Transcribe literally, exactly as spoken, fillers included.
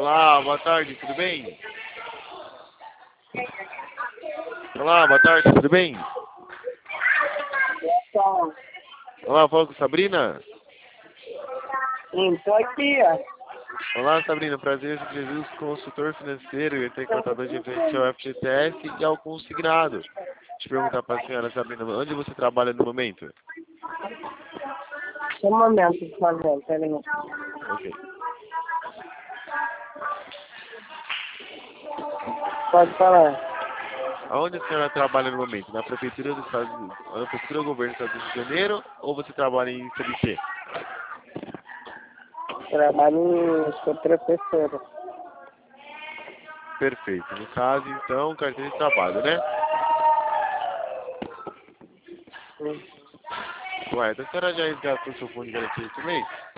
Olá, boa tarde, tudo bem? Olá, boa tarde, tudo bem? Olá, falo com Sabrina? Sim, tô aqui, ó. Olá, Sabrina, prazer, sou Jesus, consultor financeiro e tem contador de frente ao F G T S e ao consignado. Deixa eu perguntar para a senhora, Sabrina, onde você trabalha no momento? Só um momento, por favor, peraí. Ok. Pode falar. Aonde a senhora trabalha no momento? Na prefeitura do estado, na prefeitura do governo do estado do Rio de Janeiro ou você trabalha em C L T? Trabalho em... sou professora. Perfeito. No caso, então, carteira de trabalho, né? Sim. Correto. A senhora já resgatou seu fundo de garantia esse mês?